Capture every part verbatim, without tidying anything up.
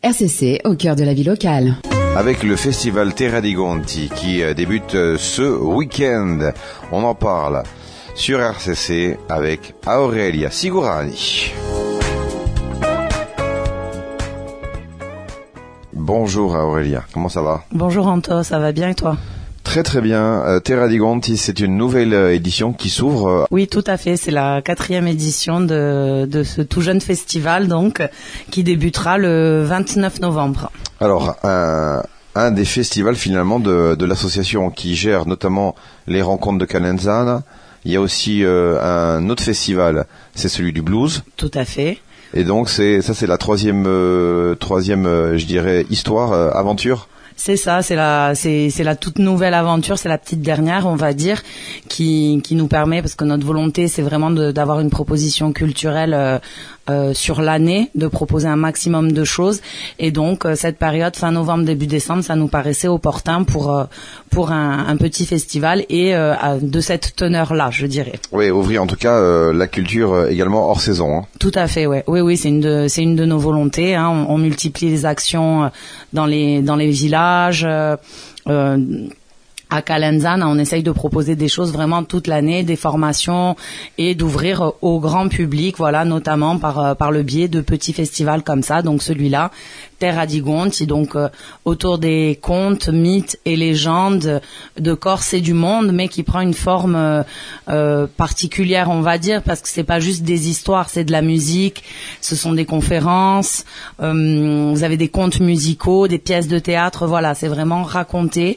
R C C au cœur de la vie locale. Avec le festival Terra di Gonti qui débute ce week-end. On en parle sur R C C avec Aurelia Sigurani. Bonjour Aurelia, comment ça va? Bonjour Anto, ça va bien et toi? Très très bien. Euh, Terra di Gonti, c'est une nouvelle euh, édition qui s'ouvre. Oui, tout à fait. C'est la quatrième édition de, de ce tout jeune festival, donc, qui débutera le vingt-neuf novembre. Alors, un, un des festivals finalement de, de l'association qui gère notamment les rencontres de Calenzana. Il y a aussi euh, un autre festival, c'est celui du blues. Tout à fait. Et donc, c'est ça, c'est la troisième, euh, troisième, euh, je dirais, histoire, euh, aventure. C'est ça, c'est la, c'est, c'est la toute nouvelle aventure, c'est la petite dernière, on va dire, qui, qui nous permet, parce que notre volonté, c'est vraiment de, d'avoir une proposition culturelle euh, euh, sur l'année, de proposer un maximum de choses, et donc euh, cette période fin novembre début décembre, ça nous paraissait opportun pour euh, pour un, un petit festival et euh, de cette teneur-là, je dirais. Oui, ouvrir en tout cas euh, la culture euh, également hors saison. Hein. Tout à fait, ouais. Oui, oui, c'est une de, c'est une de nos volontés. Hein. On, on multiplie les actions dans les dans les villages. Euh, euh, à Calenzana, on essaye de proposer des choses vraiment toute l'année, des formations et d'ouvrir au grand public, voilà, notamment par par le biais de petits festivals comme ça. Donc celui-là, Terra di Gonti, donc euh, autour des contes, mythes et légendes de Corse et du monde, mais qui prend une forme euh, euh, particulière, on va dire, parce que c'est pas juste des histoires, c'est de la musique, ce sont des conférences, euh, vous avez des contes musicaux, des pièces de théâtre, voilà, c'est vraiment raconter,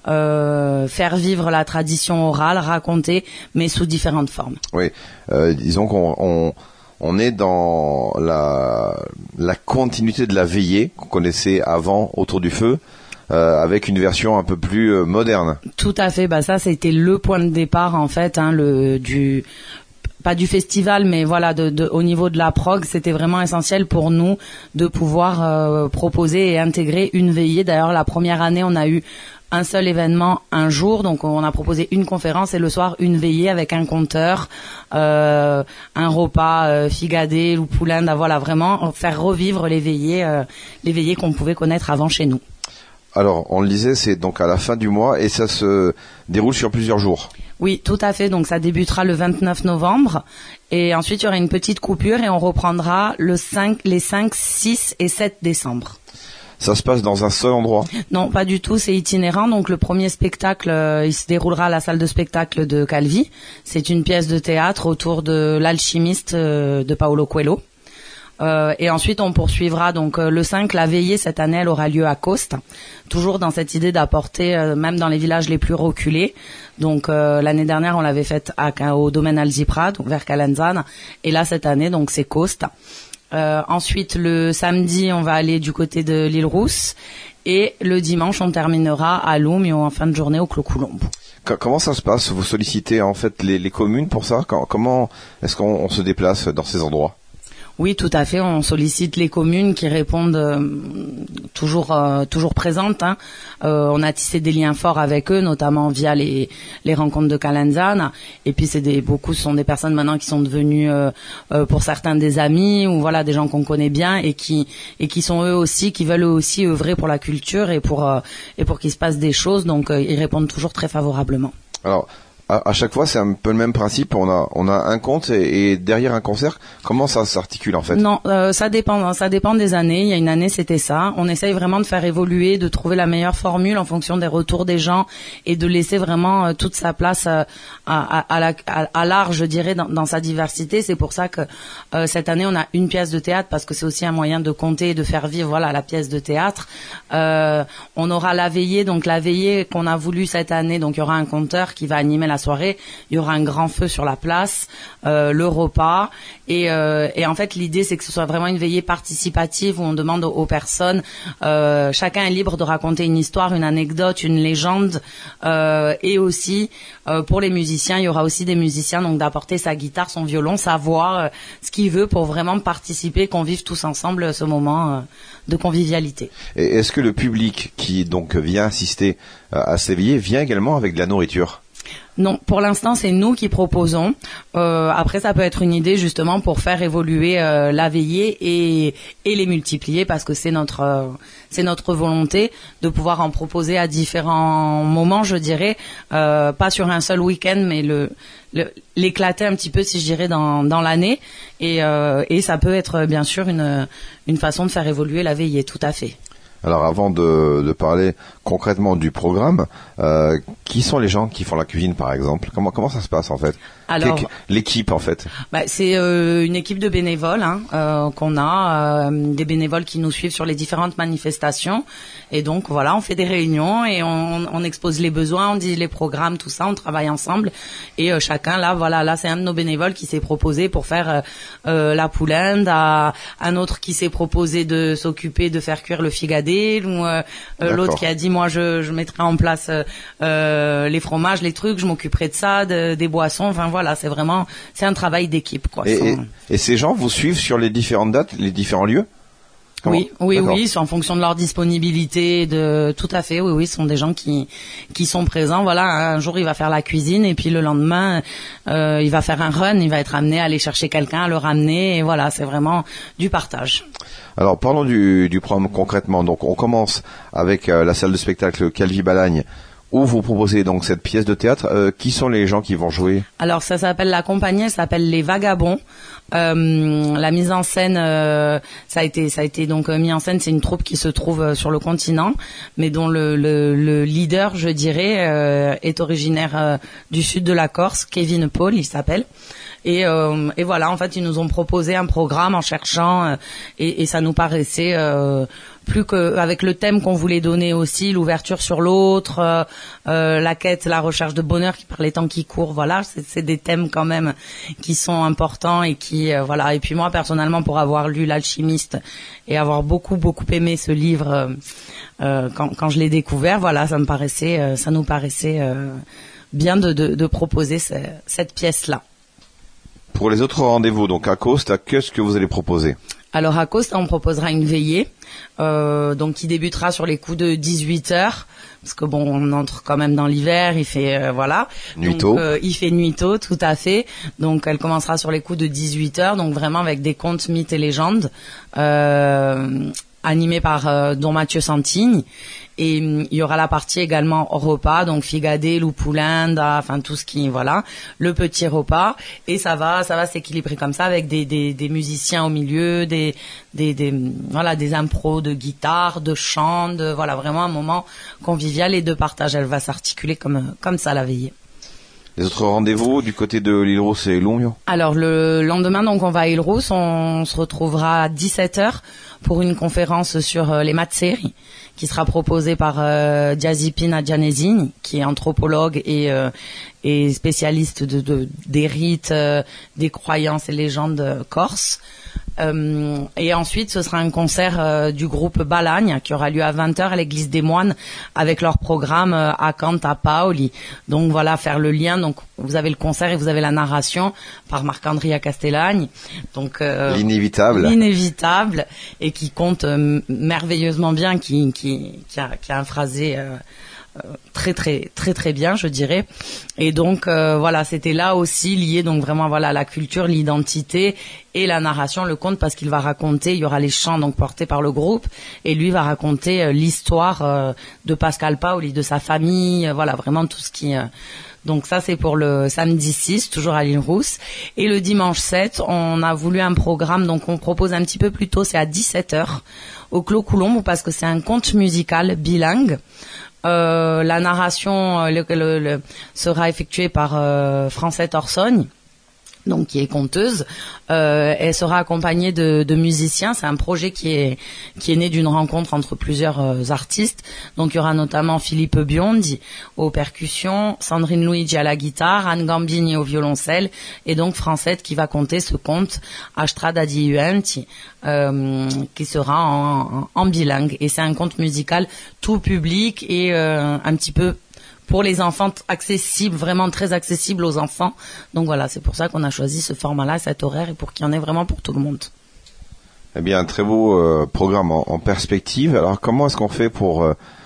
euh, faire vivre la tradition orale, raconter, mais sous différentes formes. Oui, euh, disons qu'on on... On est dans la, la continuité de la veillée qu'on connaissait avant autour du feu, euh, avec une version un peu plus euh, moderne. Tout à fait. Bah ça, c'était le point de départ en fait, hein, le du pas du festival, mais voilà, de, de, au niveau de la prog, c'était vraiment essentiel pour nous de pouvoir euh, proposer et intégrer une veillée. D'ailleurs, la première année, on a eu un seul événement un jour, donc on a proposé une conférence et le soir une veillée avec un conteur, euh, un repas euh, figadé ou poulain, voilà, vraiment faire revivre les veillées, euh, les veillées qu'on pouvait connaître avant chez nous. Alors, on le disait, c'est donc à la fin du mois et ça se déroule sur plusieurs jours. Oui, tout à fait. Donc ça débutera le vingt-neuf novembre et ensuite il y aura une petite coupure et on reprendra le cinq, les cinq, six et sept décembre. Ça se passe dans un seul endroit? Non, pas du tout, c'est itinérant. Donc le premier spectacle, euh, il se déroulera à la salle de spectacle de Calvi. C'est une pièce de théâtre autour de l'alchimiste euh, de Paolo Coelho. Euh, et ensuite on poursuivra donc euh, le cinq, la veillée cette année elle aura lieu à Coste, toujours dans cette idée d'apporter euh, même dans les villages les plus reculés. Donc euh, l'année dernière on l'avait faite à, au domaine Alzipra, donc vers Calenzana, et là cette année donc c'est Coste. Euh, ensuite, le samedi, on va aller du côté de l'île Rousse et le dimanche, on terminera à Loum et en fin de journée au Clos Coulomb. Comment ça se passe? Vous sollicitez en fait les, les communes pour ça? Comment est-ce qu'on on se déplace dans ces endroits? Oui, tout à fait. On sollicite les communes qui répondent euh, toujours euh, toujours présentes. Hein. Euh, on a tissé des liens forts avec eux, notamment via les les rencontres de Calenzana. Et puis c'est des beaucoup ce sont des personnes maintenant qui sont devenues euh, euh, pour certains des amis ou voilà des gens qu'on connaît bien et qui et qui sont eux aussi qui veulent eux aussi œuvrer pour la culture et pour euh, et pour qu'il se passe des choses. Donc euh, ils répondent toujours très favorablement. Alors. À, à chaque fois, c'est un peu le même principe. On a, on a un conte et, et derrière un concert. Comment ça s'articule en fait? Non, euh, ça dépend. Ça dépend des années. Il y a une année, c'était ça. On essaye vraiment de faire évoluer, de trouver la meilleure formule en fonction des retours des gens et de laisser vraiment euh, toute sa place euh, à, à, à, la, à, à l'art, je dirais, dans, dans sa diversité. C'est pour ça que euh, cette année, on a une pièce de théâtre parce que c'est aussi un moyen de compter et de faire vivre, voilà, la pièce de théâtre. Euh, on aura la veillée, donc la veillée qu'on a voulu cette année. Donc il y aura un conteur qui va animer la soirée, il y aura un grand feu sur la place, euh, le repas et, euh, et en fait l'idée c'est que ce soit vraiment une veillée participative où on demande aux, aux personnes, euh, chacun est libre de raconter une histoire, une anecdote, une légende euh, et aussi euh, pour les musiciens il y aura aussi des musiciens donc d'apporter sa guitare, son violon, sa voix, euh, ce qu'il veut pour vraiment participer, qu'on vive tous ensemble ce moment euh, de convivialité. Et est-ce que le public qui donc vient assister à ces veillées vient également avec de la nourriture? Non, pour l'instant, c'est nous qui proposons. Euh, après, ça peut être une idée justement pour faire évoluer euh, la veillée et, et les multiplier, parce que c'est notre euh, c'est notre volonté de pouvoir en proposer à différents moments, je dirais, euh, pas sur un seul week-end, mais le, le l'éclater un petit peu, si je dirais, dans dans l'année. Et euh, et ça peut être bien sûr une une façon de faire évoluer la veillée, tout à fait. Alors avant de, de parler concrètement du programme, euh, qui sont les gens qui font la cuisine par exemple ? Comment comment ça se passe en fait ? Alors, l'équipe en fait. Bah, c'est euh, une équipe de bénévoles hein, euh, qu'on a, euh, des bénévoles qui nous suivent sur les différentes manifestations. Et donc voilà, on fait des réunions et on, on expose les besoins, on dit les programmes, tout ça, on travaille ensemble. Et euh, chacun là, voilà, là c'est un de nos bénévoles qui s'est proposé pour faire euh, euh, la poulinde, à un autre qui s'est proposé de s'occuper de faire cuire le figadé, ou euh, l'autre qui a dit moi je, je mettrai en place euh, les fromages, les trucs, je m'occuperai de ça, de, des boissons, enfin voilà, c'est vraiment, c'est un travail d'équipe, quoi. Et, et, et ces gens vous suivent sur les différentes dates, les différents lieux ? Comment ? Oui, oui, D'accord. oui, c'est en fonction de leur disponibilité, de tout à fait. Oui, oui, ce sont des gens qui qui sont présents. Voilà, un jour il va faire la cuisine et puis le lendemain euh, il va faire un run, il va être amené à aller chercher quelqu'un, à le ramener. Et voilà, c'est vraiment du partage. Alors parlons du du programme concrètement. Donc on commence avec euh, la salle de spectacle Calvi-Balagne, où vous proposez donc cette pièce de théâtre. Euh, qui sont les gens qui vont jouer ? Alors ça s'appelle la compagnie, elle s'appelle Les Vagabonds. Euh, la mise en scène, euh, ça a été, ça a été donc mis en scène. C'est une troupe qui se trouve euh, sur le continent, mais dont le, le, le leader, je dirais, euh, est originaire euh, du sud de la Corse, Kevin Paul, il s'appelle. Et, euh, et voilà, en fait, ils nous ont proposé un programme en cherchant, euh, et, et ça nous paraissait euh, plus que avec le thème qu'on voulait donner aussi, l'ouverture sur l'autre, euh, euh, la quête, la recherche de bonheur qui par les temps qui courent. Voilà, c'est, c'est des thèmes quand même qui sont importants et qui euh, voilà. Et puis moi personnellement, pour avoir lu L'Alchimiste et avoir beaucoup beaucoup aimé ce livre euh, euh, quand, quand je l'ai découvert, voilà, ça me paraissait, euh, ça nous paraissait euh, bien de, de, de proposer ce, cette pièce-là. Pour les autres rendez-vous, donc à Costa, qu'est-ce que vous allez proposer ? Alors à Costa, on proposera une veillée, euh, donc qui débutera sur les coups de dix-huit heures, parce que bon, on entre quand même dans l'hiver, il fait euh, voilà, nuit tôt. Euh, il fait nuit tôt, tout à fait. Donc elle commencera sur les coups de dix-huit heures, donc vraiment avec des contes, mythes et légendes, euh, animés par euh, Don Mathieu Santigne. Et il y aura la partie également repas, donc figadé, loupoulinde, enfin tout ce qui, voilà, le petit repas. Et ça va, ça va s'équilibrer comme ça avec des, des, des musiciens au milieu, des, des, des, voilà, des impros de guitare, de chant, de, voilà, vraiment un moment convivial et de partage. Elle va s'articuler comme, comme ça la veillée. Les autres rendez-vous du côté de l'Île-Rousse et Longyon ? Alors le lendemain, donc on va à Île-Rousse, on se retrouvera à dix-sept heures pour une conférence sur euh, les matseri, qui sera proposée par euh, Diazipina Gianesini, qui est anthropologue et, euh, et spécialiste de, de, des rites, euh, des croyances et légendes corses. Euh, et ensuite, ce sera un concert euh, du groupe Balagne qui aura lieu à vingt heures à l'église des Moines avec leur programme euh, Acanta Paoli. Donc voilà, faire le lien. Donc vous avez le concert et vous avez la narration par Marc-Andrea Castellani. Donc euh, l'inévitable. L'inévitable et qui compte euh, merveilleusement bien, qui qui qui a, qui a un phrasé euh, très très très très bien, je dirais. Et donc euh, voilà, c'était là aussi lié donc vraiment voilà la culture, l'identité et la narration, le conte, parce qu'il va raconter, il y aura les chants donc portés par le groupe et lui va raconter euh, l'histoire euh, de Pascal Paoli, de sa famille, euh, voilà vraiment tout ce qui euh, donc ça c'est pour le samedi six, toujours à l'Île-Rousse. Et le dimanche sept, on a voulu un programme, donc on propose un petit peu plus tôt, c'est à dix-sept heures au Clos Coulombe, parce que c'est un conte musical bilingue. Euh, la narration euh, le, le, le, sera effectuée par euh, Francette Orsogne, donc qui est conteuse. Euh, elle sera accompagnée de, de musiciens. C'est un projet qui est qui est né d'une rencontre entre plusieurs euh, artistes. Donc il y aura notamment Philippe Biondi aux percussions, Sandrine Luigi à la guitare, Anne Gambini au violoncelle, et donc Francette qui va conter ce conte Astrada di Uenti, euh, qui sera en, en, en bilingue. Et c'est un conte musical tout public et euh, un petit peu pour les enfants, accessible, vraiment très accessible aux enfants. Donc voilà, c'est pour ça qu'on a choisi ce format-là, cet horaire, et pour qu'il y en ait vraiment pour tout le monde. Eh bien, un très beau euh, programme en, en perspective. Alors, comment est-ce qu'on fait pour euh,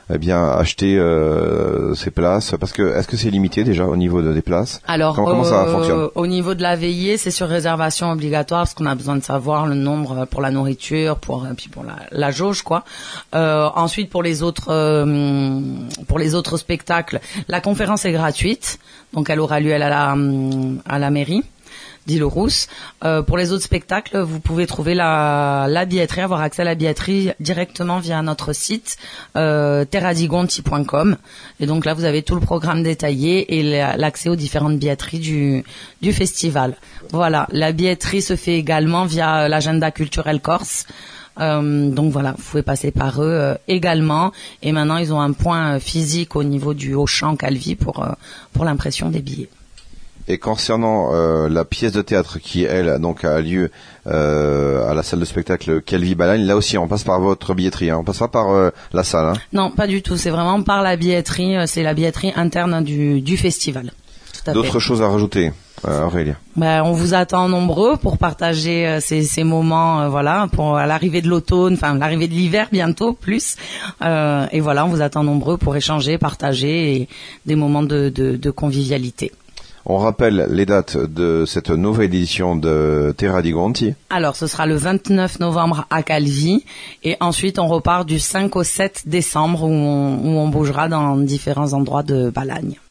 eh bien acheter euh, ces places, parce que est-ce que c'est limité déjà au niveau de, des places? Alors comment, comment euh, ça fonctionne? Au niveau de la veillée, c'est sur réservation obligatoire parce qu'on a besoin de savoir le nombre pour la nourriture, pour puis pour la, la jauge quoi. Euh, ensuite pour les autres euh, pour les autres spectacles, la conférence est gratuite, donc elle aura lieu à la à la mairie d'Île-aux-Rousses. Euh, pour les autres spectacles, vous pouvez trouver la, la billetterie, avoir accès à la billetterie directement via notre site euh, terradigonti point com. Et donc là, vous avez tout le programme détaillé et l'accès aux différentes billetteries du, du festival. Voilà, la billetterie se fait également via l'agenda culturel corse. Euh, donc voilà, vous pouvez passer par eux euh, également. Et maintenant, ils ont un point physique au niveau du Auchan Calvi pour euh, pour l'impression des billets. Et concernant euh, la pièce de théâtre qui, elle, donc a lieu euh, à la salle de spectacle Calvi Balagne, là aussi on passe par votre billetterie, hein. On passe pas par euh, la salle. Hein. Non, pas du tout. C'est vraiment par la billetterie. C'est la billetterie interne du, du festival. D'autres choses à rajouter, euh, Aurélia? Ben, on vous attend nombreux pour partager euh, ces, ces moments, euh, voilà, pour à l'arrivée de l'automne, enfin l'arrivée de l'hiver bientôt plus. Euh, et voilà, on vous attend nombreux pour échanger, partager et des moments de, de, de convivialité. On rappelle les dates de cette nouvelle édition de Terra di Gonti. Alors, ce sera le vingt-neuf novembre à Calvi et ensuite on repart du cinq au sept décembre où on, où on bougera dans différents endroits de Balagne.